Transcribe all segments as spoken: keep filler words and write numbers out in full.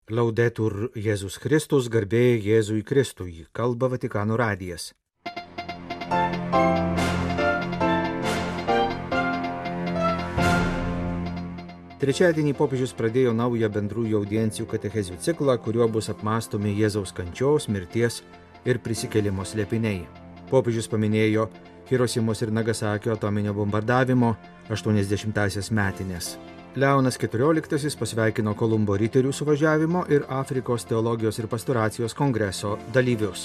Laudetur Jėzus Kristus, garbė Jėzui Kristui, kalba Vatikano radijas. Trečiadienį popiežius pradėjo naują bendrųjų audiencijų katechezių ciklą, kuriuo bus apmąstomi Jėzaus kančios, mirties ir prisikėlimo slėpiniai. Popiežius paminėjo Hirošimos ir Nagasakio atominio bombardavimo aštuoniasdešimtąsias metinės. Leonas keturioliktasis pasveikino Kolumbo riterių suvažiavimo ir Afrikos teologijos ir pastoracijos kongreso dalyvius.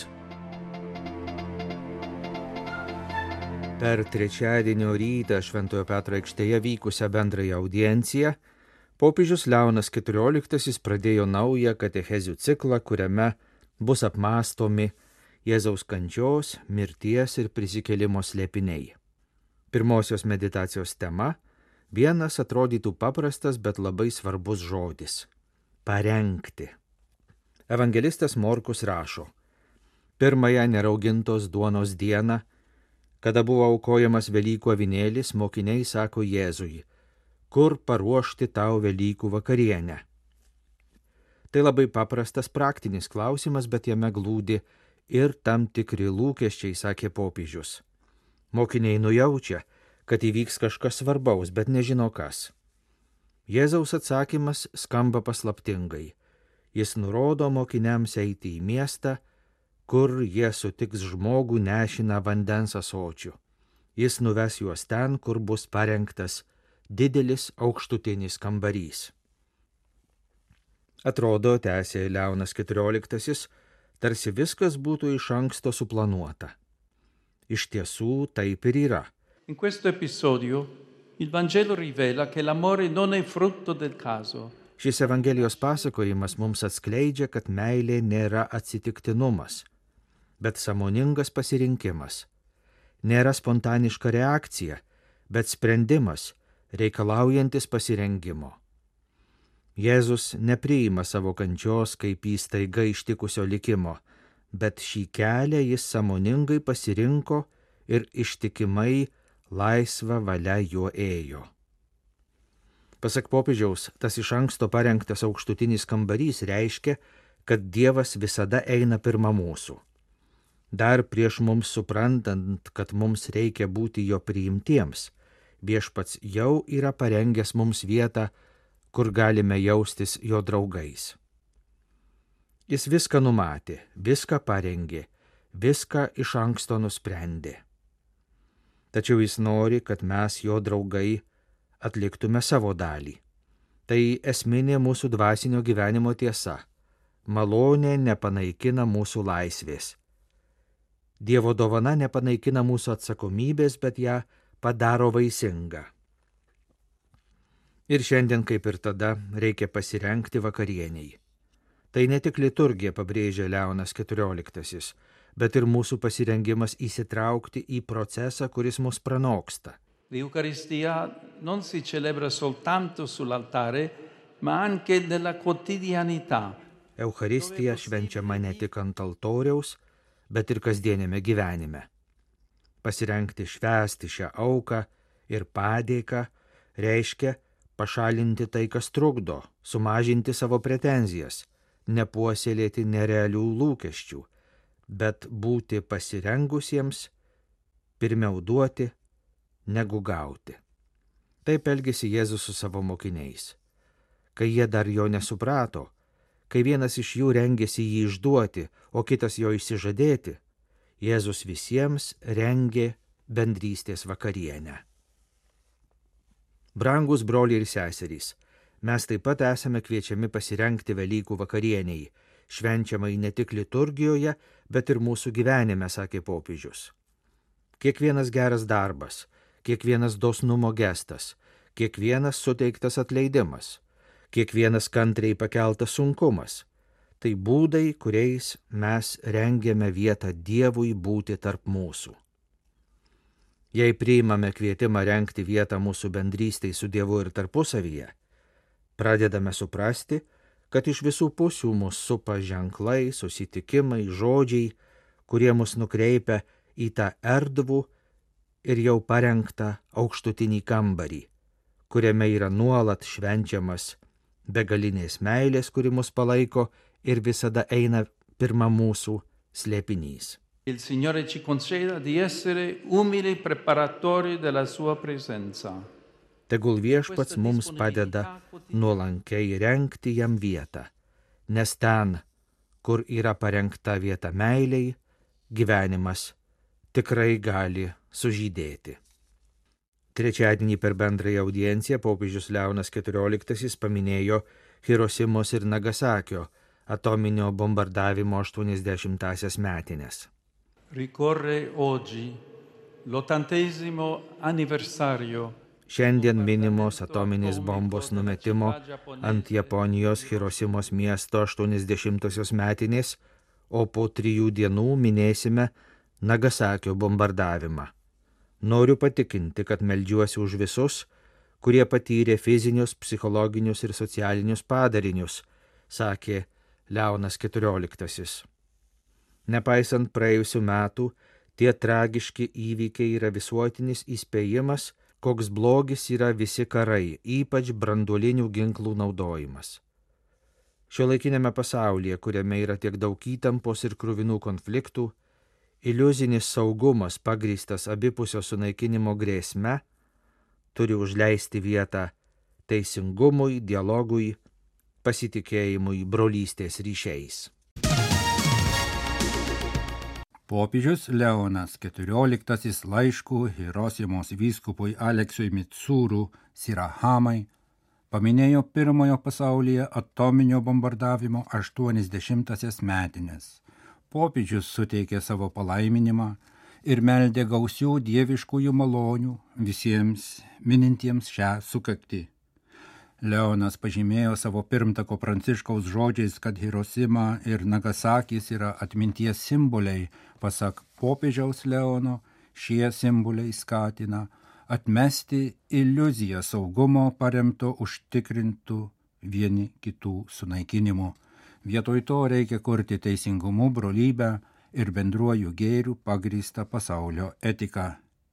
Per trečiadienio rytą Šventojo Petro aikštėje vykusią bendrąją audienciją popiežius Leonas keturioliktasis pradėjo naują katechezių ciklą, kuriame bus apmąstomi Jėzaus kančios, mirties ir prisikėlimo slėpiniai. Pirmosios meditacijos tema – vienas atrodytų paprastas, bet labai svarbus žodis – parengti. Evangelistas Morkus rašo: pirmąją neraugintos duonos dieną, kada buvo aukojamas Velykų avinėlis, mokiniai sako Jėzui: kur paruošti tau Velykų vakarienę? Tai labai paprastas praktinis klausimas, bet jame glūdi ir tam tikri lūkesčiai, sakė popiežius. Mokiniai nujaučia, kad įvyks kažkas svarbaus, bet nežino kas. Jėzaus atsakymas skamba paslaptingai. Jis nurodo mokiniams eiti į miestą, kur jie sutiks žmogų nešiną vandens ąsočiu. Jis nuves juos ten, kur bus parengtas didelis aukštutinis kambarys. Atrodo, tęsė Leonas keturioliktasis, tarsi viskas būtų iš anksto suplanuota. Iš tiesų taip ir yra. In questo episodio il Vangelo rivela che l'amore non è frutto del caso. Šis Evangelijos pasakojimas mums atskleidžia, kad meilė nėra atsitiktinumas, bet sąmoningas pasirinkimas. Nėra spontaniška reakcija, bet sprendimas, reikalaujantis pasirengimo. Jėzus nepriima savo kančios kaip į staiga ištikusio likimo, bet šį kelią jis sąmoningai pasirinko ir ištikimai laisva valia juo ėjo. Pasak popiežiaus, tas iš anksto parengtas aukštutinis kambarys reiškia, kad Dievas visada eina pirma mūsų. Dar prieš mums suprantant, kad mums reikia būti jo priimtiems, Viešpats jau yra parengęs mums vietą, kur galime jaustis jo draugais. Jis viską numatė, viską parengė, viską iš anksto nusprendė. Tačiau jis nori, kad mes, jo draugai, atliktume savo dalį. Tai esminė mūsų dvasinio gyvenimo tiesa. Malonė nepanaikina mūsų laisvės. Dievo dovana nepanaikina mūsų atsakomybės, bet ją padaro vaisingą. Ir šiandien, kaip ir tada, reikia pasirengti vakarieniai. Tai ne tik liturgija, pabrėžia Leonas keturioliktasis, bet ir mūsų pasirengimas įsitraukti į procesą, kuris mus pranoksta. L'Eucaristia non si celebra soltanto sull'altare, ma anche nella quotidianità. Eucharistija švenčiama ne tik ant altoriaus, bet ir kasdienėme gyvenime. Pasirengti švęsti šią auką ir padėką reiškia pašalinti tai, kas trukdo, sumažinti savo pretenzijas, nepuoselėti nerealių lūkesčių, bet būti pasirengusiems pirmiau duoti, negu gauti. Taip elgėsi Jėzus su savo mokiniais. Kai jie dar jo nesuprato, kai vienas iš jų rengėsi jį išduoti, o kitas jo išsižadėti, Jėzus visiems rengė bendrystės vakarienę. Brangūs broliai ir seserys, mes taip pat esame kviečiami pasirengti Velykų vakarieniai, švenčiamai ne tik liturgijoje, bet ir mūsų gyvenime, sakė popiežius. Kiekvienas geras darbas, kiekvienas dosnumo gestas, kiekvienas suteiktas atleidimas, kiekvienas kantriai pakeltas sunkumas – tai būdai, kuriais mes rengiame vietą Dievui būti tarp mūsų. Jei priimame kvietimą rengti vietą mūsų bendrystei su Dievu ir tarpusavyje, pradedame suprasti, kad iš visų pusių mus supa ženklai, susitikimai, žodžiai, kurie mus nukreipia į tą erdvų ir jau parengtą aukštutinį kambarį, kuriame yra nuolat švenčiamas begalinės meilės, kuri mus palaiko ir visada eina pirma mūsų slėpinys. Il Signore ci conceda di essere umili preparatori della sua presenza. Tegul viešpats mums padeda nuolankiai rengti jam vietą, nes ten, kur yra parengta vieta meiliai, gyvenimas tikrai gali sužydėti. Trečiadienį per bendrąją audienciją popiežius Leonas keturioliktasis paminėjo Hirosimos ir Nagasakio atominio bombardavimo aštuoniasdešimtąsias metines. Ricorre oggi l'ottantesimo anniversario. Šiandien minimos atominės bombos numetimo ant Japonijos Hirosimos miesto aštuoniasdešimtosios metinės, o po trijų dienų minėsime Nagasakio bombardavimą. Noriu patikinti, kad meldžiuosi už visus, kurie patyrė fizinius, psichologinius ir socialinius padarinius, sakė Leonas keturioliktasis. Nepaisant praėjusių metų, tie tragiški įvykiai yra visuotinis įspėjimas, koks blogis yra visi karai, ypač branduolinių ginklų naudojimas. Šiuolaikinėme pasaulyje, kuriame yra tiek daug įtampos ir kruvinų konfliktų, iliuzinis saugumas pagrįstas abipusio sunaikinimo grėsme turi užleisti vietą teisingumui, dialogui, pasitikėjimui, brolystės ryšiais. Popiežius Leonas keturioliktasis laiškų Hirosimos vyskupui Aleksui Mitsūrų Sirahamai paminėjo pirmojo pasaulyje atominio bombardavimo aštuoniasdešimtąsias metines. Popiežius suteikė savo palaiminimą ir meldė gausių dieviškųjų malonių visiems minintiems šią sukaktį. Leonas pažymėjo savo pirmtako Pranciškaus žodžiais, kad Hirosima ir Nagasakis yra atminties simboliai. Pasak popiežiaus Leono, šie simboliai skatina atmesti iliuziją saugumo paremto užtikrintų vieni kitų sunaikinimu. Vietoj to reikia kurti teisingumu, brolybę ir bendruoju gėriu pagrįstą pasaulio etiką.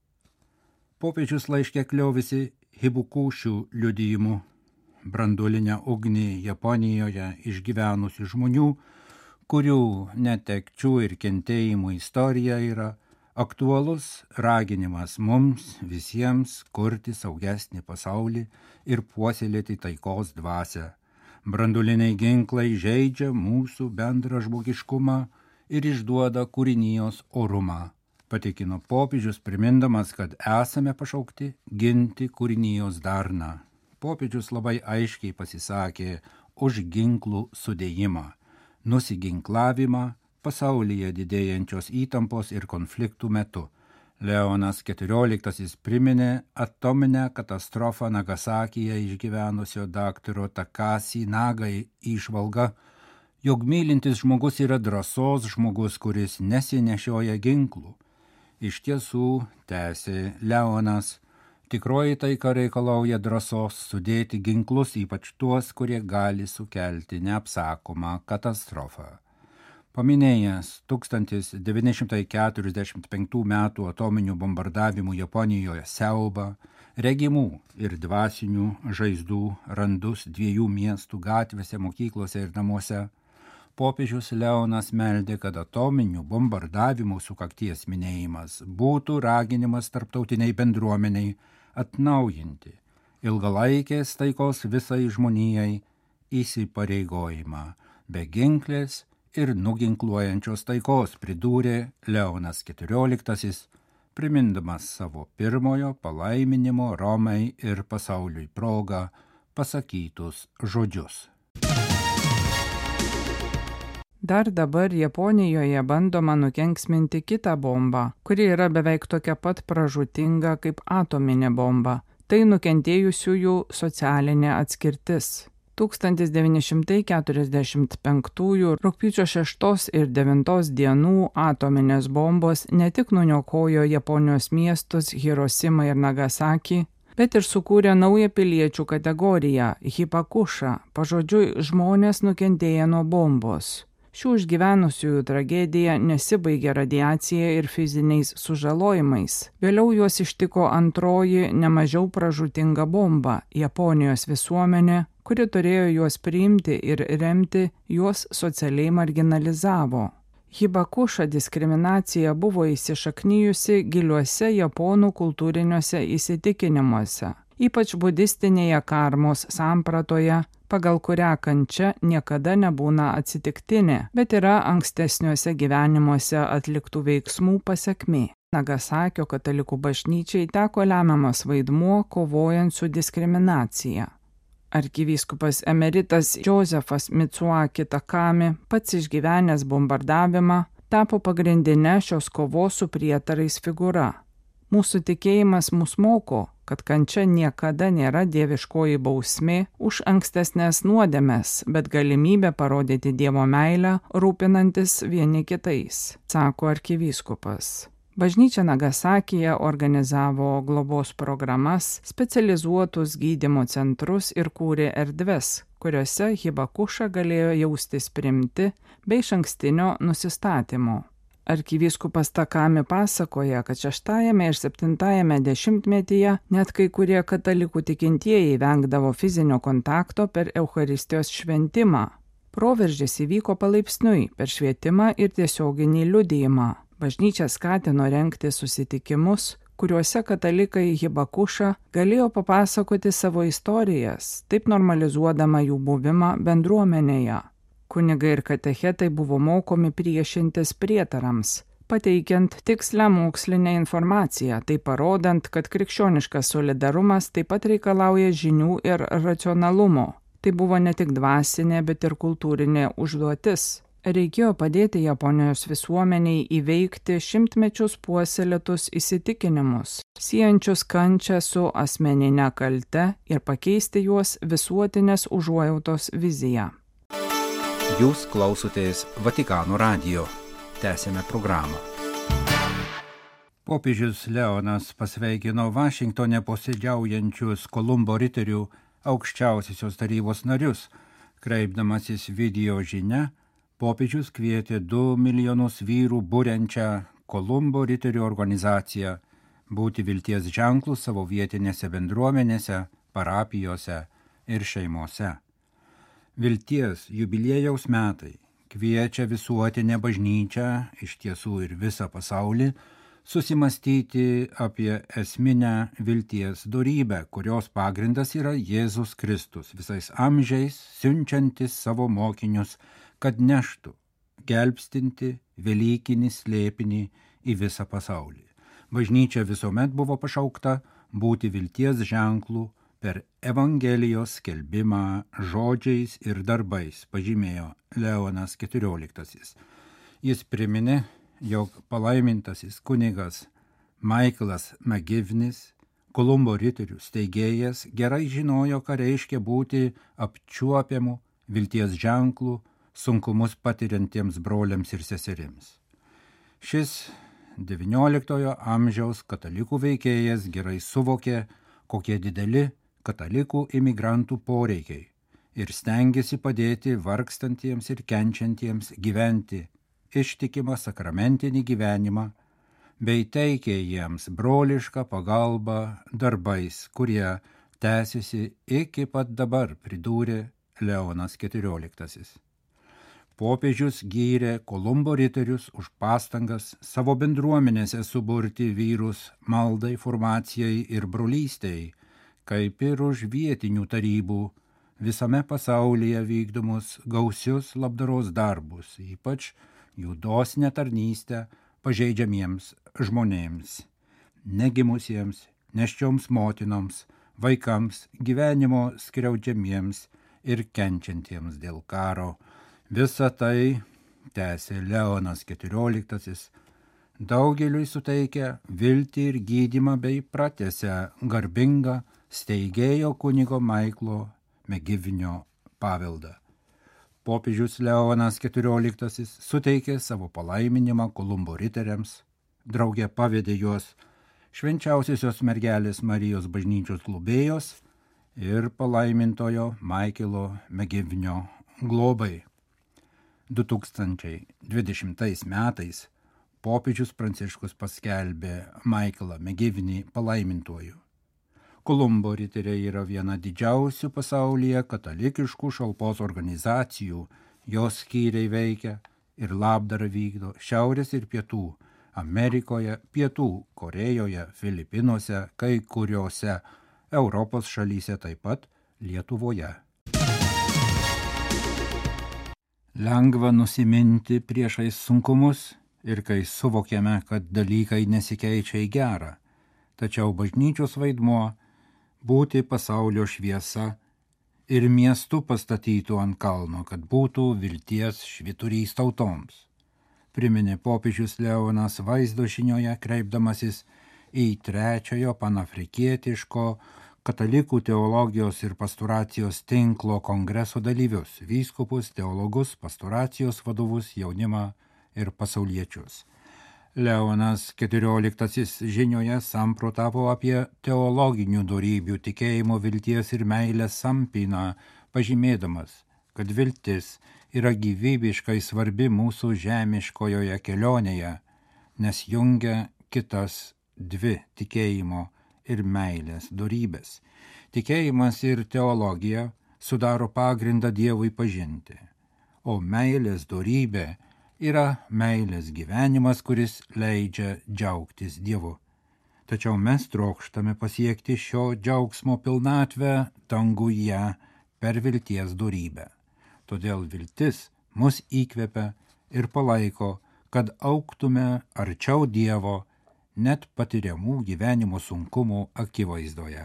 Popiežius laiške kliovėsi Hibukušių liudijimu, branduolinę ugnį Japonijoje išgyvenusių žmonių, kurių netekčių ir kentėjimų istorija yra aktualus raginimas mums visiems kurti saugesnį pasaulį ir puoselėti taikos dvasią. Branduoliniai ginklai žeidžia mūsų bendrą žmogiškumą ir išduoda kūrinijos orumą, patikino popiežius, primindamas, kad esame pašaukti ginti kūrinijos darną. Popiežius labai aiškiai pasisakė už ginklų sudėjimą, nusiginklavimą pasaulyje didėjančios įtampos ir konfliktų metu. Leonas keturioliktasis priminė atominę katastrofą Nagasakyje išgyvenusio daktaro Takashi Nagai įžvalgą, jog mylintis žmogus yra drąsos žmogus, kuris nesinešioja ginklų. Iš tiesų, tęsė Leonas, tikroji taika reikalauja drąsos sudėti ginklus, ypač tuos, kurie gali sukelti neapsakomą katastrofą. Paminėjęs tūkstantis devyni šimtai keturiasdešimt penktų metų atominių bombardavimų Japonijoje siaubą, regimų ir dvasinių žaizdų randus dviejų miestų gatvėse, mokyklose ir namuose, popiežius Leonas meldė, kad atominių bombardavimų sukakties minėjimas būtų raginimas tarptautiniai bendruomeniai atnaujinti ilgalaikės taikos visai žmonijai įsipareigojimą be ginklės ir nuginkluojančios taikos, pridūrė Leonas keturioliktasis, primindamas savo pirmojo palaiminimo Romai ir pasauliui progą pasakytus žodžius. Dar dabar Japonijoje bandoma nukenksminti kitą bombą, kuri yra beveik tokia pat pražūtinga kaip atominė bomba. Tai nukentėjusiųjų socialinė atskirtis. tūkstantis devyni šimtai keturiasdešimt penktųjų rugpjūčio šeštos ir devintos dienų atominės bombos ne tik nuniokojo Japonijos miestus Hirosimą ir Nagasakį, bet ir sukūrė naują piliečių kategoriją – hibakuša, pažodžiui žmonės nukentėję nuo bombos. Šių išgyvenusiųjų tragedija nesibaigė radiacija ir fiziniais sužalojimais. Vėliau juos ištiko antroji, nemažiau pražūtinga bomba – Japonijos visuomenė, kuri turėjo juos priimti ir remti, juos socialiai marginalizavo. Hibakuša diskriminacija buvo įsišaknyjusi giliuose japonų kultūriniuose įsitikinimuose, ypač budistinėje karmos sampratoje, pagal kurią kančia niekada nebūna atsitiktinė, bet yra ankstesniuose gyvenimuose atliktų veiksmų pasekmė. Nagasakio katalikų bažnyčiai teko lemiamas vaidmuo kovojant su diskriminacija. Arkivyskupas emeritas Josefas Mitsuaki Takami, pats išgyvenęs bombardavimą, tapo pagrindinė šios kovos su prietarais figūra. Mūsų tikėjimas mus moko, kad kančia niekada nėra dieviškoji bausmė už ankstesnės nuodėmes, bet galimybė parodyti Dievo meilę, rūpinantis vieni kitais, sako arkivyskupas. Bažnyčia Nagasakyje organizavo globos programas, specializuotus gydymo centrus ir kūrė erdves, kuriuose Hibakuša galėjo jaustis priimti bei išankstinio nusistatymo. Arkivyskupas Takami pasakoja, kad šeštajame ir septintajame dešimtmetyje net kai kurie katalikų tikintieji vengdavo fizinio kontakto per Eucharistijos šventimą. Proveržis įvyko palaipsniui per švietimą ir tiesioginį liudijimą. Bažnyčia skatino rengti susitikimus, kuriuose katalikai Hibakuša galėjo papasakoti savo istorijas, taip normalizuodama jų buvimą bendruomenėje. Kunigai ir katechetai buvo mokomi priešintis prietarams, pateikiant tikslę mokslinę informaciją, tai parodant, kad krikščioniškas solidarumas taip pat reikalauja žinių ir racionalumo. Tai buvo ne tik dvasinė, bet ir kultūrinė užduotis. Reikėjo padėti Japonijos visuomeniai įveikti šimtmečius puoselėtus įsitikinimus, siejančius kančią su asmeninė kalte ir pakeisti juos visuotinės užuojautos viziją. Jūs klausotės Vatikano radijo. Tęsėme programą. Popiežius Leonas pasveikino Vašingtone posėdžiaujančius Kolumbo riterių aukščiausiosios tarybos narius, kreipdamasis video žinia. Popiežius kvietė du milijonus vyrų buriančią Kolumbo riterių organizaciją būti vilties ženklų savo vietinėse bendruomenėse, parapijose ir šeimose. Vilties jubiliejaus metai kviečia visuotinę bažnyčią, iš tiesų ir visą pasaulį, susimastyti apie esminę vilties dorybę, kurios pagrindas yra Jėzus Kristus, visais amžiais siunčiantis savo mokinius, kad neštų, gelbstinti velykinį slėpinį į visą pasaulį. Bažnyčia visuomet buvo pašaukta būti vilties ženklų per Evangelijos skelbimą žodžiais ir darbais, pažymėjo Leonas keturioliktasis. Jis priminė, jog palaimintasis kunigas Michaelas McGivnis, Kolumbo riterių steigėjas, gerai žinojo, ką reiškia būti apčiuopiamu vilties ženklų sunkumus patiriantiems broliams ir seserims. Šis devynioliktojo amžiaus katalikų veikėjas gerai suvokė, kokie dideli katalikų imigrantų poreikiai ir stengėsi padėti vargstantiems ir kenčiantiems gyventi ištikimą sakramentinį gyvenimą, bei teikė jiems brolišką pagalbą darbais, kurie tęsiasi iki pat dabar, pridūrė Leonas keturioliktasis. Popiežius gyrė Kolumbo riterius už pastangas savo bendruomenėse suburti vyrus maldai, formacijai ir brolystei, kaip ir už vietinių tarybų visame pasaulyje vykdomus gausius labdaros darbus, ypač jų dosnią tarnystę pažeidžiamiems žmonėms, negimusiems, nėščioms motinoms, vaikams, gyvenimo skriaudžiamiems ir kenčiantiems dėl karo. Visa tai, tęsė Leonas keturioliktasis, daugeliui suteikia viltį ir gydymą bei pratęsia garbingą steigėjo kunigo Michaelo McGivinio paveldą. Popiežius Leonas keturioliktasis suteikė savo palaiminimą Kolumbo riteriams, drauge pavedė juos švenčiausiosios mergelės Marijos bažnyčios globėjos ir palaimintojo Michaelo McGivinio globai. du tūkstančiai dvidešimtais metais popiežius Pranciškus paskelbė Michaelą McGivinį palaimintuoju. Kolumbo riteriai yra viena didžiausių pasaulyje katalikiškų šalpos organizacijų. Jos skyriai veikia ir labdarą vykdo Šiaurės ir Pietų Amerikoje, Pietų Korėjoje, Filipinuose, kai kuriuose Europos šalyse, taip pat Lietuvoje. Lengva nusiminti priešais sunkumus ir kai suvokiame, kad dalykai nesikeičia į gerą. Tačiau bažnyčios vaidmuo būti pasaulio šviesa ir miestų pastatytų ant kalno, kad būtų vilties švyturys tautoms. Priminė popiežius Leonas vaizdo žinioje, kreipdamasis į trečiojo panafrikietiško katalikų teologijos ir pastoracijos tinklo kongreso dalyvius, vyskupus, teologus, pastoracijos vadovus, jaunimą ir pasauliečius. Leonas keturioliktasis žinioje samprotavo apie teologinių dorybių, tikėjimo, vilties ir meilės sampyną, pažymėdamas, kad viltis yra gyvybiškai svarbi mūsų žemiškojoje kelionėje, nes jungia kitas dvi tikėjimo ir meilės dorybės. Tikėjimas ir teologija sudaro pagrindą Dievui pažinti, o meilės dorybė yra meilės gyvenimas, kuris leidžia džiaugtis Dievu. Tačiau mes trokštame pasiekti šio džiaugsmo pilnatvę danguje per vilties dorybę. Todėl viltis mus įkvepia ir palaiko, kad augtume arčiau Dievo net patiriamų gyvenimo sunkumų akivaizdoje.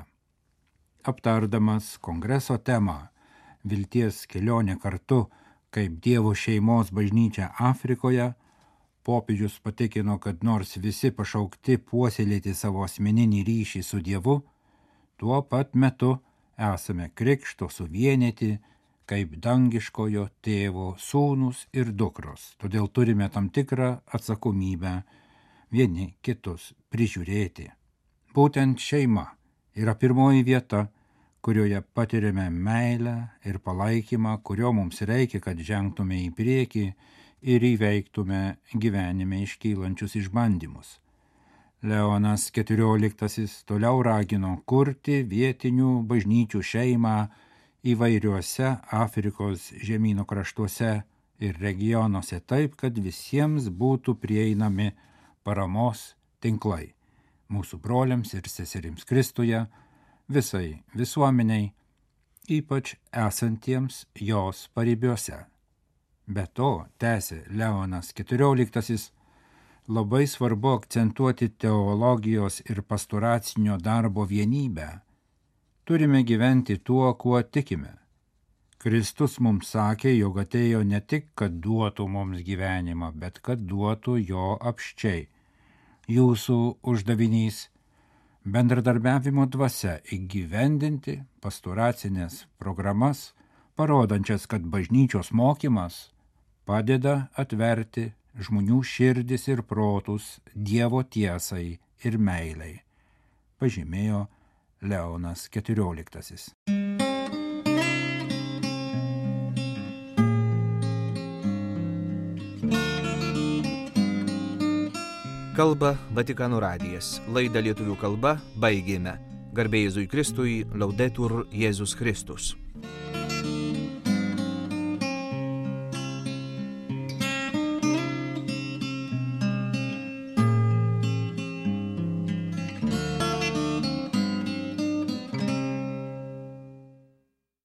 Aptardamas kongreso temą vilties kelionė kartu kaip Dievo šeimos bažnyčia Afrikoje, popiežius patikino, kad nors visi pašaukti puoselėti savo asmeninį ryšį su Dievu, tuo pat metu esame krikšto suvienyti kaip dangiškojo tėvo sūnus ir dukros. Todėl turime tam tikrą atsakomybę vieni kitus prižiūrėti. Būtent šeima yra pirmoji vieta, kurioje patiriame meilę ir palaikymą, kurio mums reikia, kad žengtume į priekį ir įveiktume gyvenime iškylančius išbandymus. Leonas keturioliktasis toliau ragino kurti vietinių bažnyčių šeimą įvairiuose Afrikos žemyno kraštuose ir regionuose taip, kad visiems būtų prieinami paramos tinklai mūsų broliams ir seserims Kristuje, visai visuomeniai, ypač esantiems jos paribiuose. Be to, tęsė Leonas keturioliktasis, labai svarbu akcentuoti teologijos ir pastoracinio darbo vienybę. Turime gyventi tuo, kuo tikime. Kristus mums sakė, jog atėjo ne tik, kad duotų mums gyvenimą, bet kad duotų jo apsčiai. Jūsų uždavinys bendradarbiavimo dvasia įgyvendinti pastoracinės programas, parodančias, kad bažnyčios mokymas padeda atverti žmonių širdis ir protus Dievo tiesai ir meilei, pažymėjo Leonas keturioliktasis. Kalba Vatikano radijas. Laidą lietuvių kalba baigėme. Garbė Jėzui Kristui, Laudetur Jėzus Kristus.